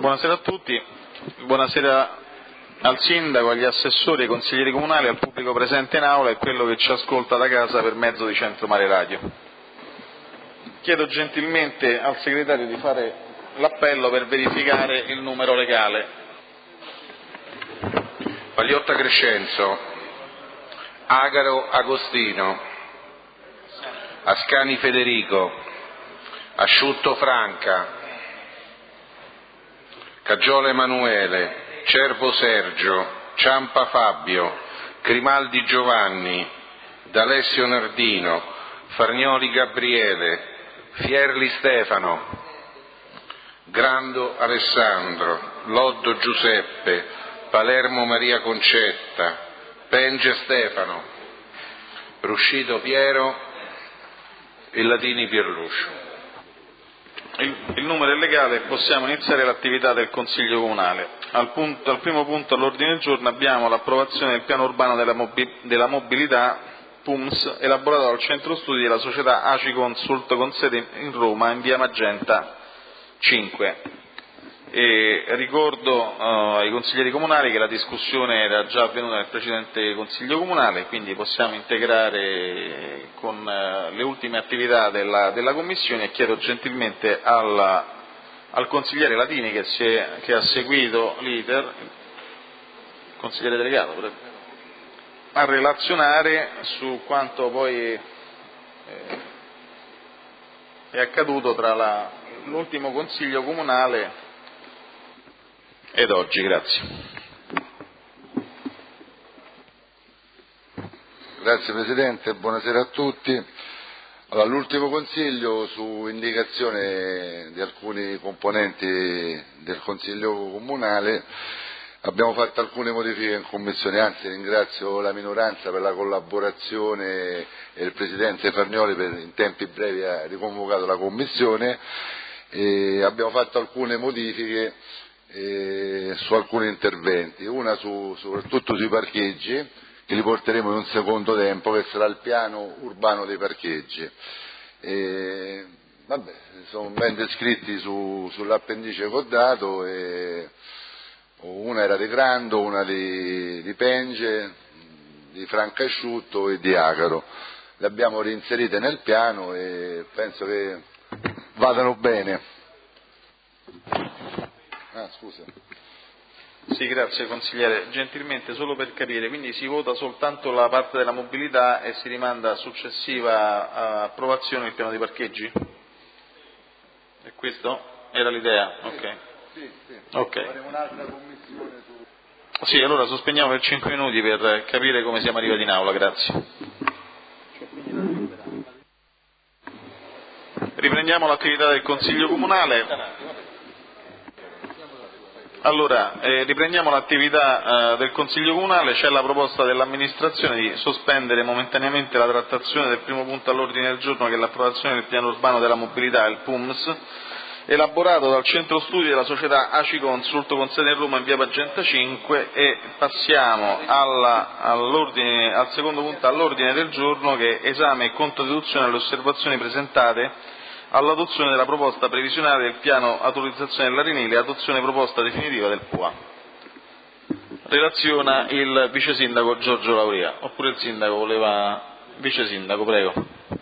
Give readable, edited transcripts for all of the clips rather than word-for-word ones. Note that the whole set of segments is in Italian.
Buonasera a tutti, buonasera al Sindaco, agli assessori, ai consiglieri comunali, al pubblico presente in aula e a quello che ci ascolta da casa per mezzo di Centro Mare Radio. Chiedo gentilmente al segretario di fare l'appello per verificare il numero legale. Pagliotta Crescenzo, Agaro Agostino, Ascani Federico, Asciutto Franca, Caggiola Emanuele, Cervo Sergio, Ciampa Fabio, Grimaldi Giovanni, D'Alessio Nardino, Farnioli Gabriele, Fierli Stefano, Grando Alessandro, Loddo Giuseppe, Palermo Maria Concetta, Penge Stefano, Ruscito Piero e Latini Pierluccio. Il numero è legale e possiamo iniziare l'attività del Consiglio Comunale. Al primo punto all'ordine del giorno abbiamo l'approvazione del piano urbano della mobilità PUMS elaborato dal centro studi della società ACI Consult con sede in Roma in via Magenta 5. E ricordo ai consiglieri comunali che la discussione era già avvenuta nel precedente Consiglio Comunale, quindi possiamo integrare con le ultime attività della Commissione, e chiedo gentilmente al consigliere Latini che ha seguito l'iter, consigliere delegato, a relazionare su quanto poi è accaduto tra l'ultimo Consiglio Comunale ed oggi. Grazie. Grazie Presidente, buonasera a tutti. Allora, l'ultimo Consiglio, su indicazione di alcuni componenti del Consiglio Comunale, abbiamo fatto alcune modifiche in Commissione, anzi ringrazio la minoranza per la collaborazione e il Presidente Farnioli per in tempi brevi ha riconvocato la Commissione, e abbiamo fatto alcune modifiche su alcuni interventi, una soprattutto sui parcheggi, che li porteremo in un secondo tempo, che sarà il piano urbano dei parcheggi. Sono ben descritti sull'appendice che ho dato, una era di Grando, una di Penge, di Francasciutto e di Agaro. Le abbiamo reinserite nel piano e penso che vadano bene. Scusa. Sì, grazie consigliere. Gentilmente, solo per capire, quindi si vota soltanto la parte della mobilità e si rimanda a successiva approvazione il piano dei parcheggi? E questo era l'idea? Ok. Sì. Ok. Faremo un'altra commissione su... Sì, allora sospendiamo per 5 minuti per capire come siamo arrivati in aula, grazie. Riprendiamo l'attività del Consiglio Comunale. Allora, riprendiamo l'attività del Consiglio Comunale. C'è la proposta dell'amministrazione di sospendere momentaneamente la trattazione del primo punto all'ordine del giorno, che è l'approvazione del piano urbano della mobilità, il PUMS, elaborato dal centro studi della società ACI Consult con sede in Roma in via Magenta 5, e passiamo al secondo punto all'ordine del giorno, che è esame e controdeduzione alle osservazioni presentate all'adozione della proposta previsionale del piano autorizzazione dell'Arenile e adozione proposta definitiva del PUA. Relaziona il vice sindaco Giorgio Lauria, oppure il sindaco voleva... Vice sindaco, prego.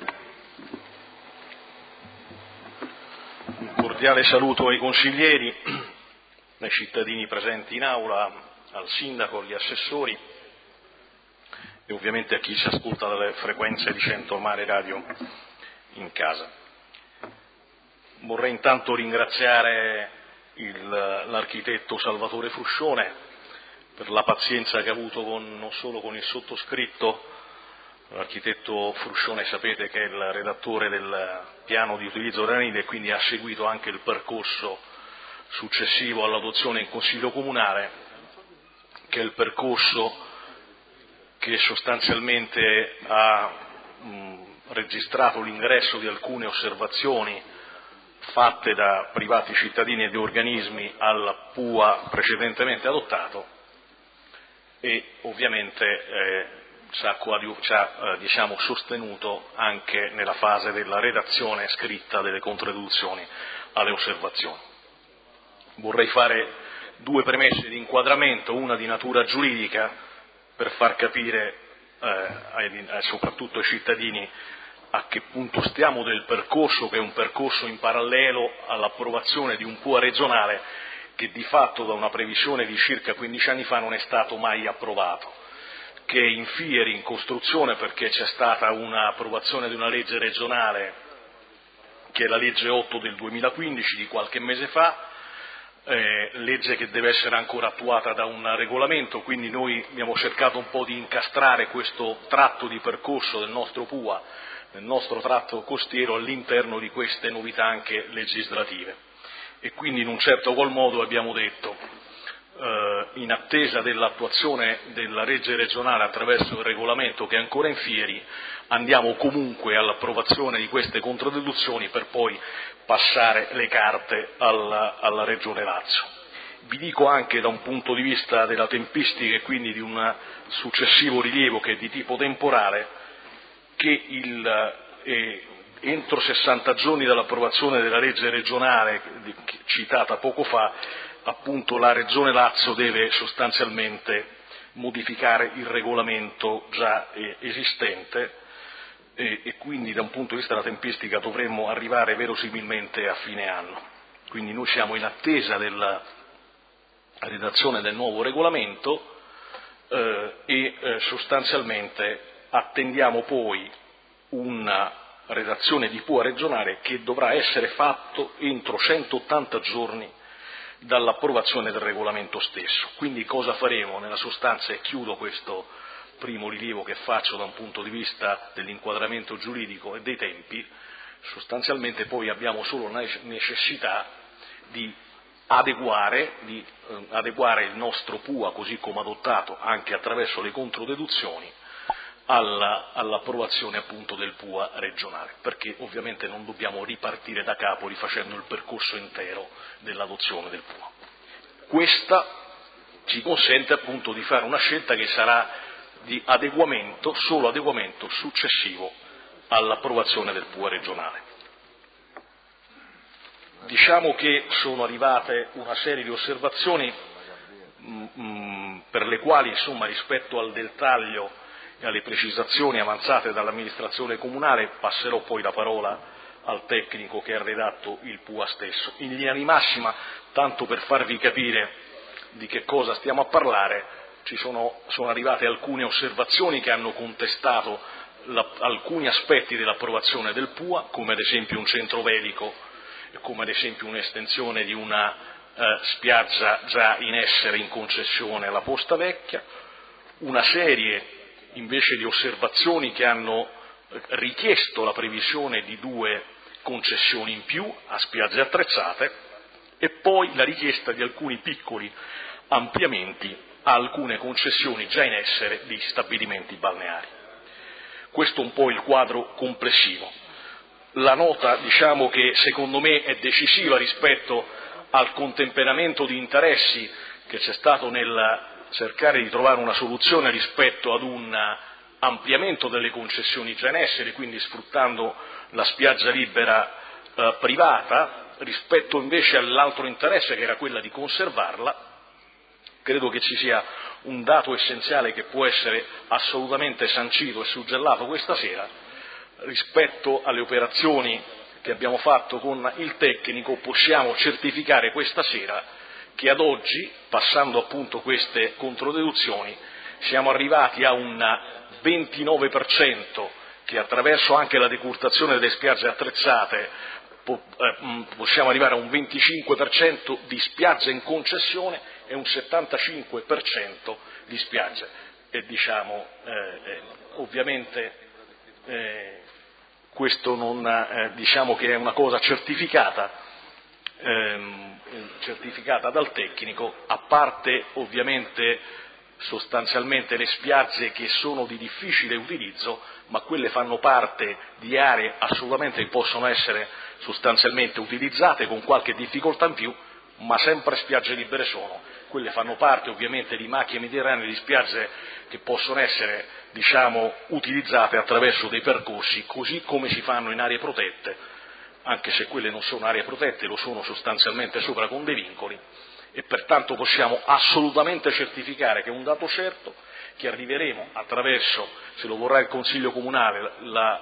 Un cordiale saluto ai consiglieri, ai cittadini presenti in aula, al sindaco, agli assessori e ovviamente a chi ci ascolta dalle frequenze di Centro Mare Radio in casa. Vorrei intanto ringraziare l'architetto Salvatore Fruscione per la pazienza che ha avuto non solo con il sottoscritto. L'architetto Fruscione sapete che è il redattore del piano di utilizzo dell'Arenile e quindi ha seguito anche il percorso successivo all'adozione in Consiglio Comunale, che è il percorso che sostanzialmente ha registrato l'ingresso di alcune osservazioni fatte da privati cittadini e di organismi al PUA precedentemente adottato, e ovviamente ci ha sostenuto anche nella fase della redazione scritta delle controdeduzioni alle osservazioni. Vorrei fare due premesse di inquadramento, una di natura giuridica per far capire soprattutto ai cittadini a che punto stiamo del percorso, che è un percorso in parallelo all'approvazione di un PUA regionale che di fatto da una previsione di circa 15 anni fa non è stato mai approvato, che è in fieri, in costruzione, perché c'è stata un'approvazione di una legge regionale che è la legge 8 del 2015 di qualche mese fa, legge che deve essere ancora attuata da un regolamento, quindi noi abbiamo cercato un po' di incastrare questo tratto di percorso del nostro PUA, nel nostro tratto costiero, all'interno di queste novità anche legislative. E quindi in un certo qual modo abbiamo detto, in attesa dell'attuazione della legge regionale attraverso il regolamento che è ancora in fieri, andiamo comunque all'approvazione di queste controdeduzioni per poi passare le carte alla Regione Lazio. Vi dico anche da un punto di vista della tempistica e quindi di un successivo rilievo che è di tipo temporale, che entro 60 giorni dall'approvazione della legge regionale citata poco fa, appunto la Regione Lazio deve sostanzialmente modificare il regolamento già esistente e quindi da un punto di vista della tempistica dovremmo arrivare verosimilmente a fine anno. Quindi noi siamo in attesa della redazione del nuovo regolamento sostanzialmente attendiamo poi una redazione di PUA regionale che dovrà essere fatto entro 180 giorni dall'approvazione del regolamento stesso. Quindi cosa faremo? Nella sostanza, e chiudo questo primo rilievo che faccio da un punto di vista dell'inquadramento giuridico e dei tempi, sostanzialmente poi abbiamo solo la necessità di adeguare il nostro PUA così come adottato anche attraverso le controdeduzioni all'approvazione appunto del PUA regionale, perché ovviamente non dobbiamo ripartire da capo rifacendo il percorso intero dell'adozione del PUA. Questa ci consente appunto di fare una scelta che sarà di adeguamento, solo adeguamento successivo all'approvazione del PUA regionale. Diciamo che sono arrivate una serie di osservazioni per le quali, insomma, rispetto al dettaglio e alle precisazioni avanzate dall'amministrazione comunale, passerò poi la parola al tecnico che ha redatto il PUA stesso. In linea di massima, tanto per farvi capire di che cosa stiamo a parlare, sono arrivate alcune osservazioni che hanno contestato alcuni aspetti dell'approvazione del PUA, come ad esempio un centro velico, come ad esempio un'estensione di una spiaggia già in essere in concessione alla Posta Vecchia, una serie invece di osservazioni che hanno richiesto la previsione di 2 concessioni in più a spiagge attrezzate e poi la richiesta di alcuni piccoli ampliamenti a alcune concessioni già in essere di stabilimenti balneari. Questo è un po' il quadro complessivo. La nota, diciamo, che secondo me è decisiva rispetto al contemperamento di interessi che c'è stato nel cercare di trovare una soluzione rispetto ad un ampliamento delle concessioni già in essere, quindi sfruttando la spiaggia libera privata, rispetto invece all'altro interesse che era quella di conservarla. Credo che ci sia un dato essenziale che può essere assolutamente sancito e suggellato questa sera. Rispetto alle operazioni che abbiamo fatto con il tecnico, possiamo certificare questa sera che ad oggi, passando appunto queste controdeduzioni, siamo arrivati a un 29% che attraverso anche la decurtazione delle spiagge attrezzate possiamo arrivare a un 25% di spiagge in concessione e un 75% di spiagge. E diciamo, ovviamente questo non diciamo che è una cosa certificata dal tecnico, a parte ovviamente sostanzialmente le spiagge che sono di difficile utilizzo, ma quelle fanno parte di aree assolutamente che possono essere sostanzialmente utilizzate con qualche difficoltà in più, ma sempre spiagge libere sono. Quelle fanno parte ovviamente di macchie mediterranee, di spiagge che possono essere, diciamo, utilizzate attraverso dei percorsi, così come si fanno in aree protette, anche se quelle non sono aree protette, lo sono sostanzialmente sopra con dei vincoli, e pertanto possiamo assolutamente certificare che è un dato certo che arriveremo attraverso, se lo vorrà il Consiglio Comunale,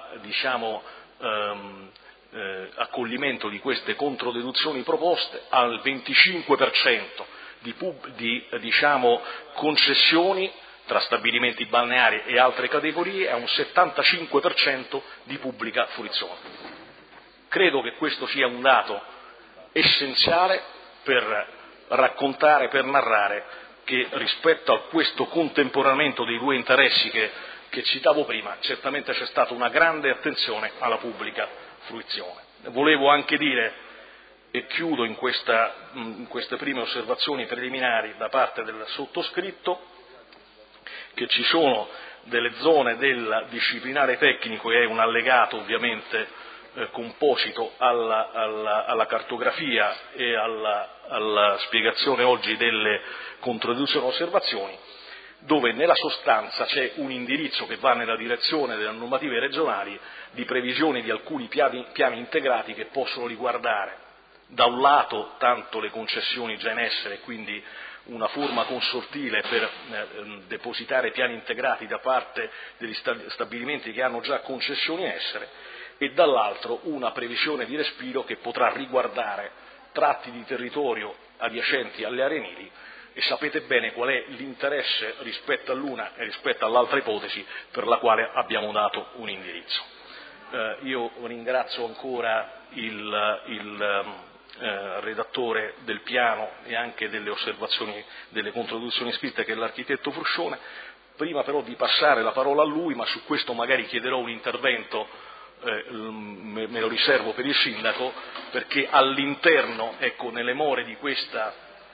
accoglimento di queste controdeduzioni proposte al 25% di concessioni tra stabilimenti balneari e altre categorie e a un 75% di pubblica fruizione. Credo che questo sia un dato essenziale per raccontare, per narrare che rispetto a questo contemperamento dei due interessi che citavo prima, certamente c'è stata una grande attenzione alla pubblica fruizione. Volevo anche dire, e chiudo in queste prime osservazioni preliminari da parte del sottoscritto, che ci sono delle zone del disciplinare tecnico, e è un allegato ovviamente composito alla cartografia e alla spiegazione oggi delle controdeduzioni e osservazioni, dove nella sostanza c'è un indirizzo che va nella direzione delle normative regionali di previsione di alcuni piani integrati che possono riguardare da un lato tanto le concessioni già in essere, quindi una forma consortile per depositare piani integrati da parte degli stabilimenti che hanno già concessioni in essere, e dall'altro una previsione di respiro che potrà riguardare tratti di territorio adiacenti alle arenili, e sapete bene qual è l'interesse rispetto all'una e rispetto all'altra ipotesi per la quale abbiamo dato un indirizzo. Io ringrazio ancora il redattore del piano e anche delle osservazioni, delle controduzioni scritte, che è l'architetto Fruscione. Prima però di passare la parola a lui, ma su questo magari chiederò un intervento, me lo riservo per il sindaco, perché all'interno, nelle more di questa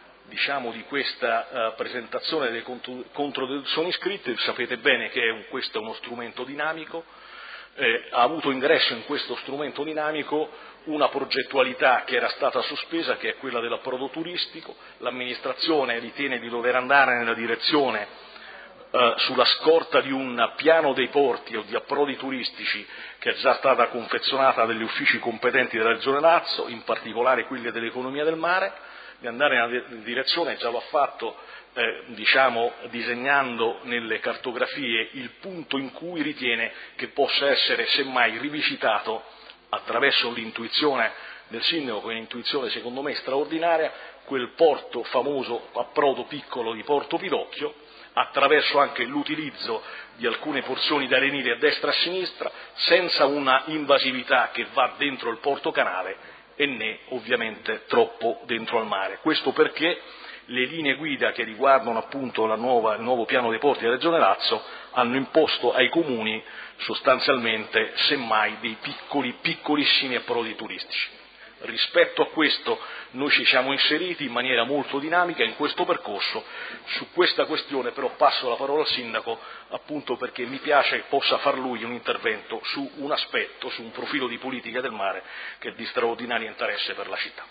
presentazione delle controdeduzioni scritte, sapete bene che questo è uno strumento dinamico, ha avuto ingresso in questo strumento dinamico una progettualità che era stata sospesa, che è quella dell'approdo turistico. L'amministrazione ritiene di dover andare nella direzione sulla scorta di un piano dei porti o di approdi turistici che è già stata confezionata dagli uffici competenti della Regione Lazio, in particolare quelli dell'economia del mare, di andare nella direzione, già lo ha fatto, disegnando nelle cartografie il punto in cui ritiene che possa essere semmai rivisitato attraverso l'intuizione del sindaco, che è un'intuizione secondo me straordinaria, quel porto famoso approdo piccolo di Porto Pidocchio, attraverso anche l'utilizzo di alcune porzioni d'arenili a destra e a sinistra, senza una invasività che va dentro il porto canale e né ovviamente troppo dentro al mare. Questo perché le linee guida che riguardano appunto il nuovo piano dei porti della Regione Lazio hanno imposto ai comuni sostanzialmente semmai dei piccolissimi approdi turistici. Rispetto a questo noi ci siamo inseriti in maniera molto dinamica in questo percorso. Su questa questione però passo la parola al sindaco, appunto perché mi piace che possa far lui un intervento su un aspetto, su un profilo di politica del mare che è di straordinario interesse per la città.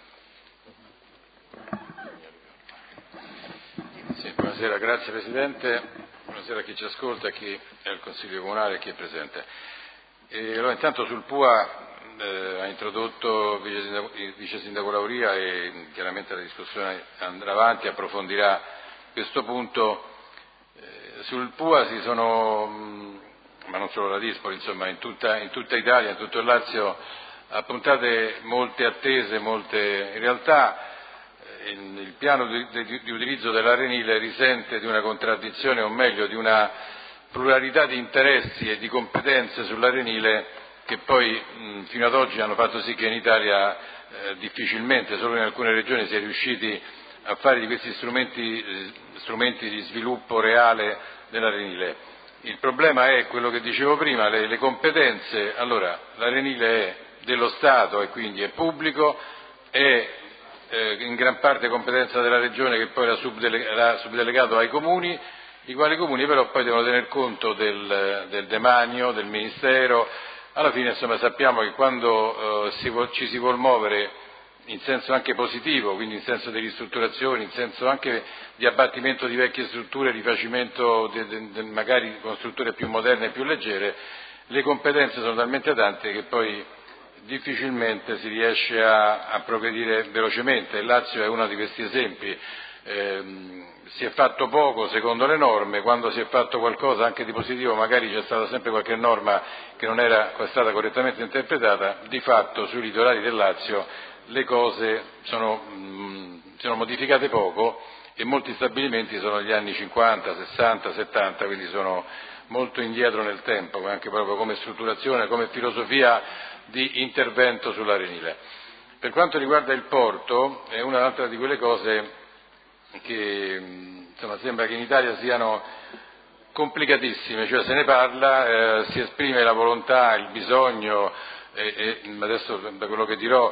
Sì, buonasera, grazie Presidente, buonasera a chi ci ascolta, a chi è al Consiglio Comunale e a chi è presente. Allora, intanto sul PUA ha introdotto il Vice Sindaco Lauria e chiaramente la discussione andrà avanti, approfondirà questo punto. Sul PUA si sono, ma non solo la Dispoli, insomma in tutta Italia, in tutto il Lazio, appuntate molte attese, in realtà il piano di utilizzo dell'arenile risente di una contraddizione, o meglio di una pluralità di interessi e di competenze sull'arenile che poi fino ad oggi hanno fatto sì che in Italia difficilmente, solo in alcune regioni, si è riusciti a fare di questi strumenti di sviluppo reale dell'arenile. Il problema è quello che dicevo prima, le competenze. Allora, l'arenile è dello Stato e quindi è pubblico, è in gran parte competenza della Regione, che poi l'ha subdelegato ai comuni, i quali comuni però poi devono tener conto del demanio, del Ministero. Alla fine, insomma, sappiamo che quando ci si vuol muovere in senso anche positivo, quindi in senso di ristrutturazione, in senso anche di abbattimento di vecchie strutture, rifacimento magari con strutture più moderne e più leggere, le competenze sono talmente tante che poi difficilmente si riesce a progredire velocemente. Il Lazio è uno di questi esempi. Si è fatto poco secondo le norme, quando si è fatto qualcosa anche di positivo magari c'è stata sempre qualche norma che non era stata correttamente interpretata. Di fatto sui litorali del Lazio le cose sono modificate poco e molti stabilimenti sono negli anni 50, 60, 70, quindi sono molto indietro nel tempo, anche proprio come strutturazione, come filosofia di intervento sull'arenile. Per quanto riguarda il porto, è un'altra di quelle cose che sembra che in Italia siano complicatissime, cioè se ne parla, si esprime la volontà, il bisogno, e adesso da quello che dirò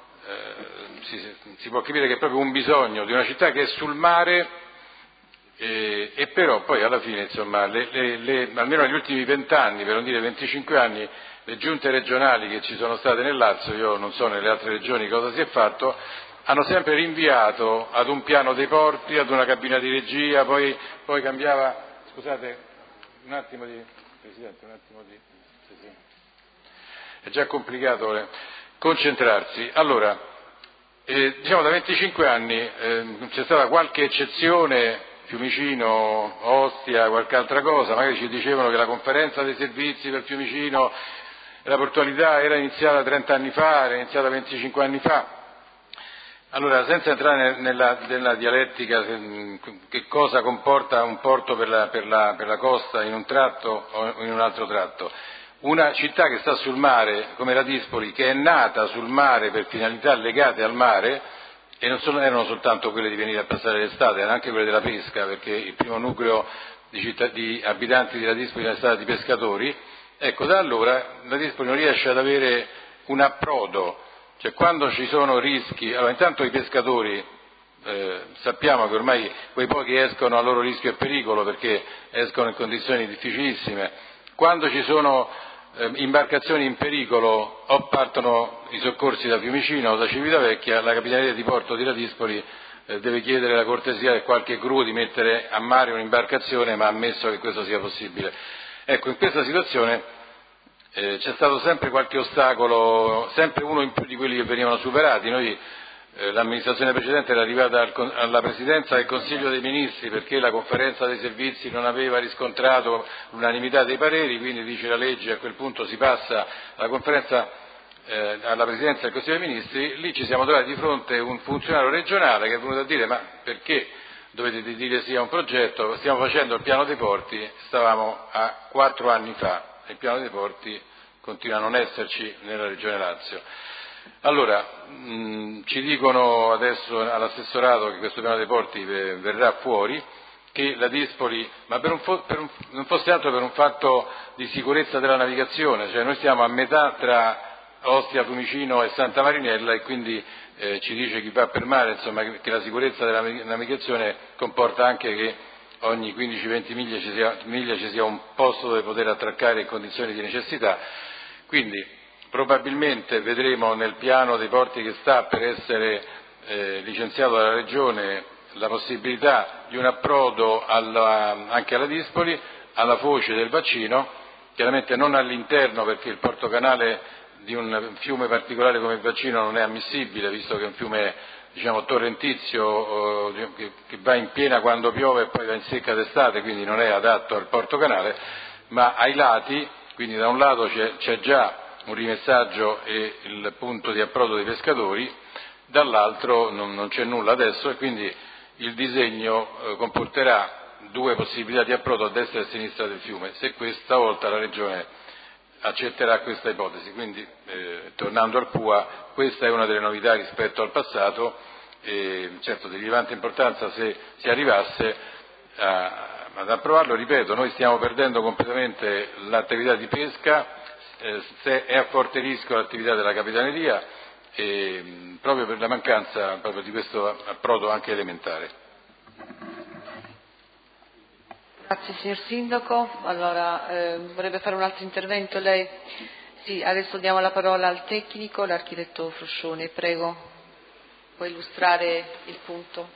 si può capire che è proprio un bisogno di una città che è sul mare, e però poi alla fine, almeno negli ultimi 20 anni, per non dire 25 anni, le giunte regionali che ci sono state nel Lazio, io non so nelle altre regioni cosa si è fatto, hanno sempre rinviato ad un piano dei porti, ad una cabina di regia, poi cambiava, scusate, un attimo di, Presidente, sì. È già complicato concentrarsi. Allora, da 25 anni c'è stata qualche eccezione, Fiumicino, Ostia, qualche altra cosa, magari ci dicevano che la conferenza dei servizi per Fiumicino e la portualità era iniziata 30 anni fa, era iniziata 25 anni fa. Allora, senza entrare nella dialettica, che cosa comporta un porto per la costa in un tratto o in un altro tratto, una città che sta sul mare come la Dispoli, che è nata sul mare per finalità legate al mare, e non erano soltanto quelle di venire a passare l'estate, erano anche quelle della pesca, perché il primo nucleo di abitanti della Dispoli è stato di pescatori. Ecco, da allora la Dispoli non riesce ad avere un approdo, cioè quando ci sono rischi, allora intanto i pescatori sappiamo che ormai quei pochi escono a loro rischio e pericolo perché escono in condizioni difficilissime, quando ci sono imbarcazioni in pericolo o partono i soccorsi da Fiumicino o da Civitavecchia, la Capitaneria di Porto di Ladispoli deve chiedere la cortesia di qualche gru di mettere a mare un'imbarcazione, ma ammesso che questo sia possibile. Ecco, in questa situazione c'è stato sempre qualche ostacolo, sempre uno in più di quelli che venivano superati. Noi, l'amministrazione precedente era arrivata alla Presidenza del Consiglio dei Ministri perché la conferenza dei servizi non aveva riscontrato l'unanimità dei pareri, quindi dice la legge, a quel punto si passa alla alla Presidenza del Consiglio dei Ministri. Lì ci siamo trovati di fronte a un funzionario regionale che è venuto a dire: ma perché dovete dire sì a un progetto? Stiamo facendo il piano dei porti, stavamo a 4 anni fa. Il piano dei porti continua a non esserci nella Regione Lazio. Allora, ci dicono adesso all'assessorato che questo piano dei porti verrà fuori, che la Dispoli, ma non fosse altro per un fatto di sicurezza della navigazione, cioè noi stiamo a metà tra Ostia, Fiumicino e Santa Marinella, e quindi ci dice chi va per mare, insomma, che la sicurezza della navigazione comporta anche che ogni 15-20 miglia ci sia un posto dove poter attraccare in condizioni di necessità. Quindi probabilmente vedremo nel piano dei porti che sta per essere licenziato dalla Regione la possibilità di un approdo anche alla Dispoli, alla foce del bacino, chiaramente non all'interno, perché il portocanale di un fiume particolare come il bacino non è ammissibile, visto che è un fiume torrentizio che va in piena quando piove e poi va in secca d'estate, quindi non è adatto al portocanale, ma ai lati, quindi da un lato c'è già un rimessaggio e il punto di approdo dei pescatori, dall'altro non c'è nulla adesso, e quindi il disegno comporterà 2 possibilità di approdo a destra e a sinistra del fiume, se questa volta la Regione accetterà questa ipotesi. Quindi, tornando al PUA, questa è una delle novità rispetto al passato, certo di rilevante importanza se si arrivasse ad approvarlo. Ripeto, noi stiamo perdendo completamente l'attività di pesca, è a forte rischio l'attività della Capitaneria, proprio per la mancanza proprio di questo approdo anche elementare. Grazie signor Sindaco. Allora, vorrebbe fare un altro intervento lei? Sì, adesso diamo la parola al tecnico, l'architetto Fruscione. Prego, può illustrare il punto.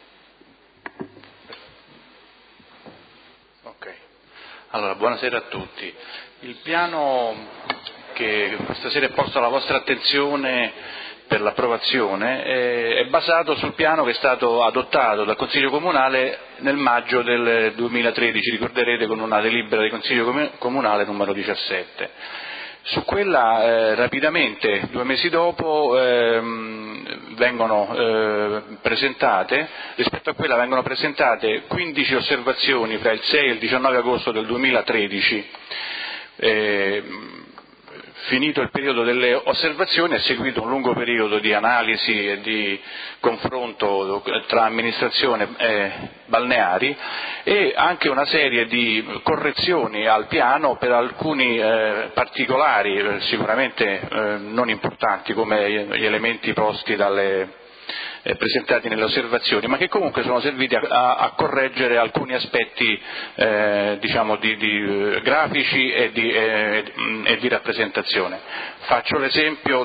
Ok. Allora, buonasera a tutti. Il piano che questa sera è posto alla vostra attenzione per l'approvazione è basato sul piano che è stato adottato dal Consiglio Comunale nel maggio del 2013, ricorderete, con una delibera del Consiglio Comunale numero 17. Su quella rapidamente, 2 mesi dopo, vengono presentate, rispetto a quella vengono presentate 15 osservazioni fra il 6 e il 19 agosto del 2013. Finito il periodo delle osservazioni è seguito un lungo periodo di analisi e di confronto tra amministrazione e balneari e anche una serie di correzioni al piano per alcuni particolari, sicuramente non importanti come gli elementi posti presentati nelle osservazioni, ma che comunque sono serviti a correggere alcuni aspetti diciamo di grafici e di rappresentazione. Faccio l'esempio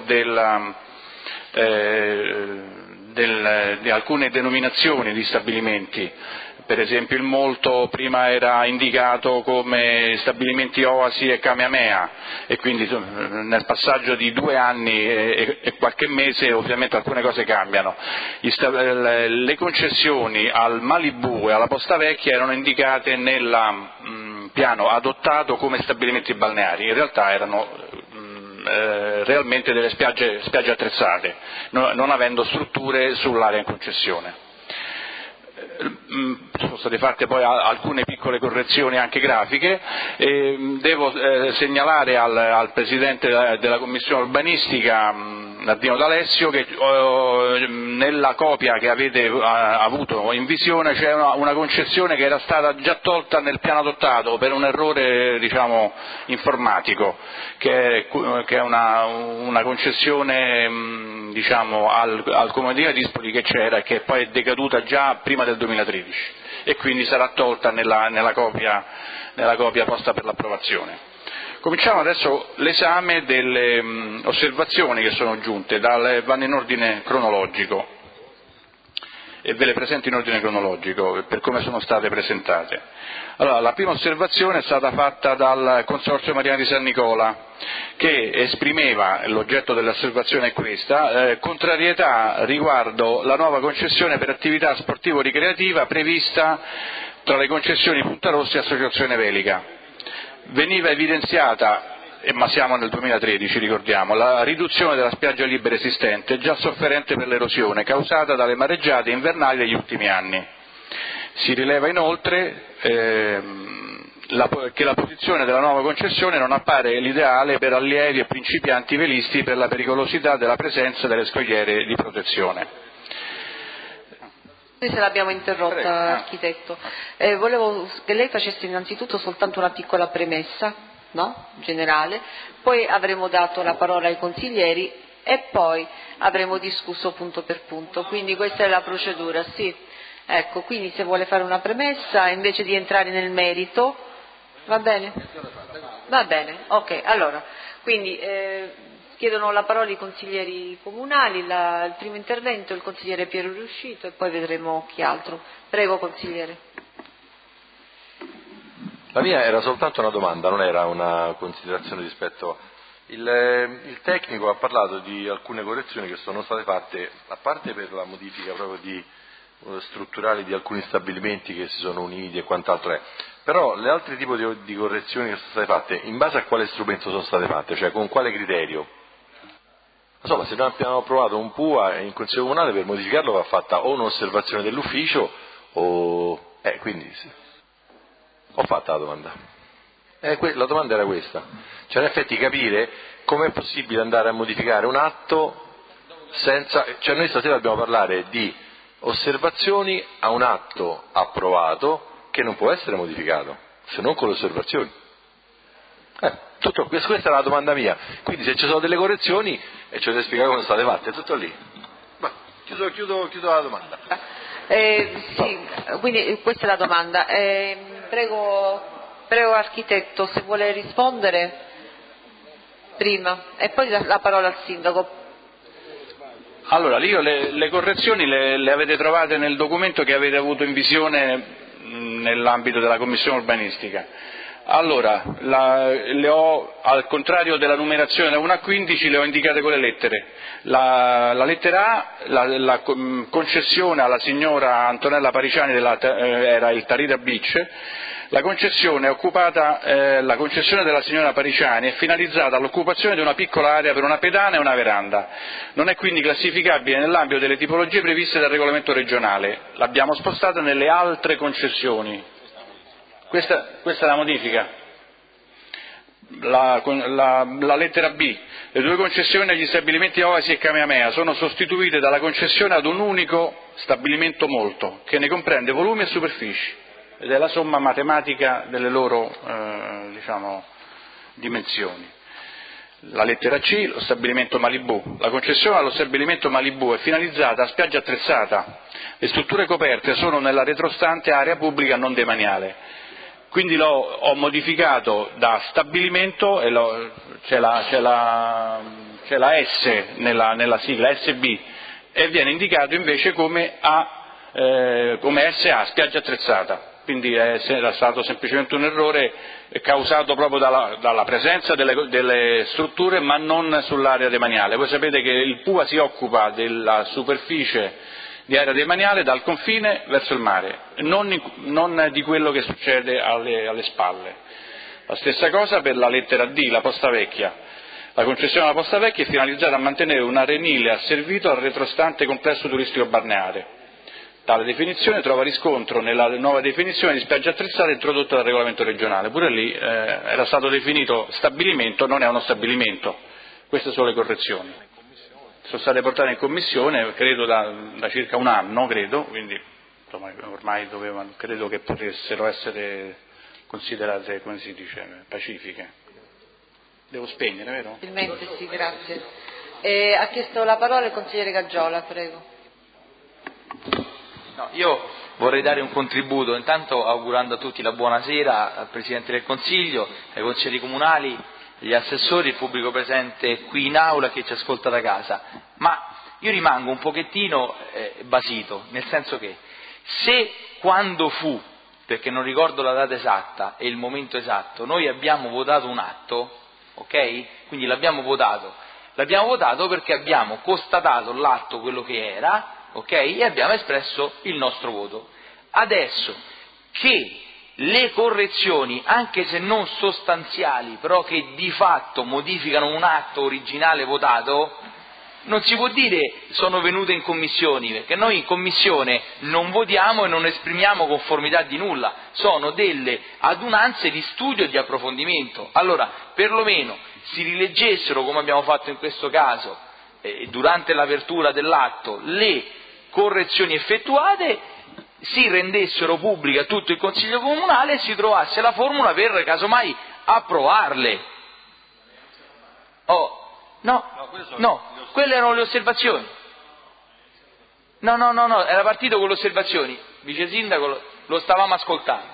di alcune denominazioni di stabilimenti. Per esempio il Molto prima era indicato come stabilimenti Oasi e Kamehameha e quindi nel passaggio di 2 anni e qualche mese ovviamente alcune cose cambiano. Le concessioni al Malibu e alla Posta Vecchia erano indicate nel piano adottato come stabilimenti balneari, in realtà erano realmente delle spiagge attrezzate, non avendo strutture sull'area in concessione. Sono state fatte poi alcune piccole correzioni anche grafiche e devo segnalare al Presidente della Commissione Urbanistica, Nardino D'Alessio, che nella copia che avete avuto in visione c'è una concessione che era stata già tolta nel piano adottato per un errore diciamo informatico, che è una concessione diciamo al Comune di Ladispoli che c'era e che poi è decaduta già prima del 2013 e quindi sarà tolta nella copia posta per l'approvazione. Cominciamo adesso l'esame delle osservazioni che sono giunte, vanno in ordine cronologico e ve le presento in ordine cronologico per come sono state presentate. Allora, la prima osservazione è stata fatta dal Consorzio Marina di San Nicola, che esprimeva, l'oggetto dell'osservazione è questa, contrarietà riguardo la nuova concessione per attività sportivo-ricreativa prevista tra le concessioni Punta Rossa e Associazione Velica. Veniva evidenziata, ma siamo nel 2013 ricordiamo, la riduzione della spiaggia libera esistente già sofferente per l'erosione causata dalle mareggiate invernali degli ultimi anni. Si rileva inoltre che la posizione della nuova concessione non appare l'ideale per allievi e principianti velisti per la pericolosità della presenza delle scogliere di protezione. Noi se l'abbiamo interrotta, architetto. Volevo che lei facesse innanzitutto soltanto una piccola premessa, no? Generale, poi avremo dato la parola ai consiglieri e poi avremo discusso punto per punto. Quindi questa è la procedura, sì. Ecco, quindi se vuole fare una premessa invece di entrare nel merito, va bene? Va bene, ok. Allora, quindi chiedono la parola i consiglieri comunali, il primo intervento il consigliere Piero Riuscito e poi vedremo chi altro. Prego consigliere. La mia era soltanto una domanda, non era una considerazione rispetto. Il tecnico ha parlato di alcune correzioni che sono state fatte, a parte per la modifica proprio strutturali di alcuni stabilimenti che si sono uniti e quant'altro è, però le altre tipi di correzioni che sono state fatte, in base a quale strumento sono state fatte, cioè con quale criterio? Insomma, se noi abbiamo approvato un PUA in Consiglio Comunale, per modificarlo va fatta o un'osservazione dell'ufficio o... quindi sì. Ho fatta la domanda. La domanda era questa, cioè in effetti capire com'è possibile andare a modificare un atto senza... Cioè noi stasera dobbiamo parlare di osservazioni a un atto approvato che non può essere modificato, se non con le osservazioni. Questa è la domanda mia, quindi se ci sono delle correzioni e ci dovete spiegare come sono state fatte, è tutto lì. Ma chiudo la domanda. Sì, quindi questa è la domanda. Prego architetto se vuole rispondere prima e poi la parola al sindaco. Allora, io le correzioni le avete trovate nel documento che avete avuto in visione nell'ambito della Commissione Urbanistica. Allora, al contrario della numerazione da 1 a 15 le ho indicate con le lettere. La lettera A, la concessione alla signora Antonella Pariciani era il Tarita Beach. La concessione della signora Pariciani è finalizzata all'occupazione di una piccola area per una pedana e una veranda. Non è quindi classificabile nell'ambito delle tipologie previste dal regolamento regionale. L'abbiamo spostata nelle altre concessioni. Questa è la modifica. La lettera B. Le 2 concessioni agli stabilimenti Ovasi e Kamehameha sono sostituite dalla concessione ad un unico stabilimento molto, che ne comprende volumi e superfici, ed è la somma matematica delle loro dimensioni. La lettera C, lo stabilimento Malibu. La concessione allo stabilimento Malibu è finalizzata a spiaggia attrezzata. Le strutture coperte sono nella retrostante area pubblica non demaniale. Quindi ho modificato da stabilimento, e c'è la S nella sigla SB, e viene indicato invece come SA, spiaggia attrezzata. Quindi era stato semplicemente un errore causato proprio dalla presenza delle strutture, ma non sull'area demaniale. Voi sapete che il PUA si occupa della superficie di area demaniale dal confine verso il mare, non di quello che succede alle spalle. La stessa cosa per la lettera D, la Posta Vecchia. La concessione alla Posta Vecchia è finalizzata a mantenere un arenile asservito al retrostante complesso turistico balneare. Tale definizione trova riscontro nella nuova definizione di spiaggia attrezzata introdotta dal regolamento regionale. Pure lì era stato definito stabilimento, non è uno stabilimento. Queste sono le correzioni. Sono state portate in commissione, credo da circa un anno, quindi insomma, ormai credo che potessero essere considerate, come si dice, pacifiche. Devo spegnere, vero? Probabilmente sì, grazie. Ha chiesto la parola il consigliere Gaggiola, prego. No, io vorrei dare un contributo, intanto augurando a tutti la buonasera, al Presidente del Consiglio, ai consiglieri comunali, gli assessori, il pubblico presente qui in aula che ci ascolta da casa, ma io rimango un pochettino basito, nel senso che se quando fu, perché non ricordo la data esatta e il momento esatto, noi abbiamo votato un atto, ok? Quindi l'abbiamo votato perché abbiamo constatato l'atto quello che era, ok? E abbiamo espresso il nostro voto. Adesso che le correzioni, anche se non sostanziali, però che di fatto modificano un atto originale votato, non si può dire sono venute in commissioni, perché noi in commissione non votiamo e non esprimiamo conformità di nulla, sono delle adunanze di studio e di approfondimento. Allora, perlomeno si rileggessero, come abbiamo fatto in questo caso, durante l'apertura dell'atto, le correzioni effettuate, si rendessero pubbliche a tutto il Consiglio Comunale e si trovasse la formula per casomai approvarle. No, quelle erano le osservazioni. No, era partito con le osservazioni. Vice Sindaco, lo stavamo ascoltando.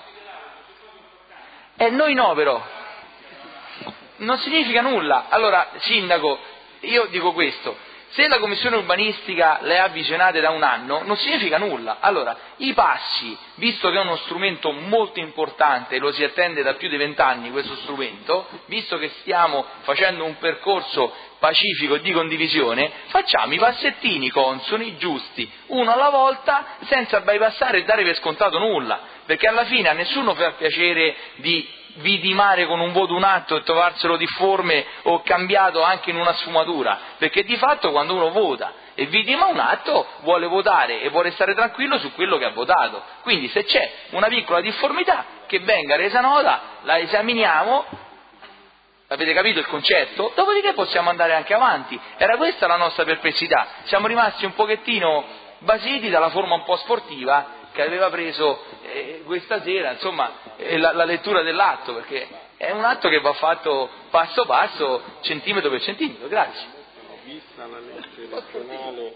E noi no, però. Non significa nulla. Allora, Sindaco, io dico questo. Se la Commissione urbanistica le ha visionate da un anno, non significa nulla. Allora, i passi, visto che è uno strumento molto importante, lo si attende da più di 20 anni questo strumento, visto che stiamo facendo un percorso pacifico di condivisione, facciamo i passettini consoni, giusti, uno alla volta, senza bypassare e dare per scontato nulla, perché alla fine a nessuno fa piacere di vidimare con un voto un atto e trovarselo difforme o cambiato anche in una sfumatura, perché di fatto quando uno vota e vidima un atto vuole votare e vuole stare tranquillo su quello che ha votato, quindi se c'è una piccola difformità che venga resa nota, la esaminiamo, avete capito il concetto? Dopodiché possiamo andare anche avanti. Era questa la nostra perplessità, siamo rimasti un pochettino basiti dalla forma un po' sportiva che aveva preso questa sera, insomma, la lettura dell'atto, perché è un atto che va fatto passo passo, centimetro per centimetro. Grazie. Vista la legge regionale.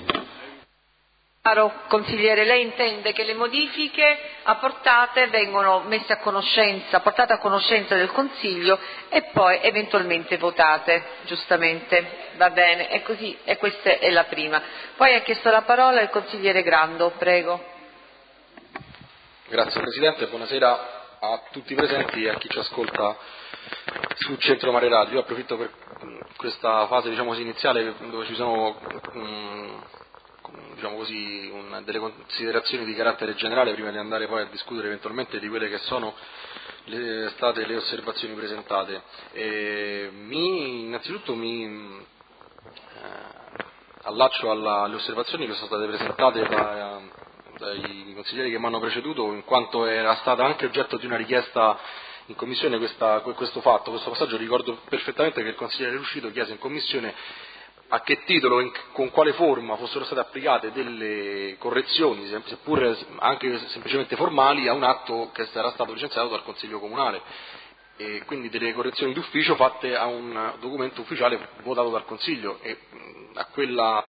Caro consigliere, lei intende che le modifiche apportate vengono messe a conoscenza, portate a conoscenza del Consiglio e poi eventualmente votate, giustamente, va bene, è così, e questa è la prima. Poi ha chiesto la parola il consigliere Grando, prego. Grazie Presidente, buonasera a tutti i presenti e a chi ci ascolta sul Centro Mare Radio. Io approfitto per questa fase iniziale dove ci sono delle considerazioni di carattere generale prima di andare poi a discutere eventualmente di quelle che sono state le osservazioni presentate. Innanzitutto mi allaccio alle osservazioni che sono state presentate dai consiglieri che mi hanno preceduto, in quanto era stata anche oggetto di una richiesta in commissione questo passaggio. Ricordo perfettamente che il consigliere Ruscito chiese in commissione a che titolo e con quale forma fossero state applicate delle correzioni, seppur anche semplicemente formali, a un atto che era stato licenziato dal Consiglio Comunale, e quindi delle correzioni d'ufficio fatte a un documento ufficiale votato dal Consiglio, e a quella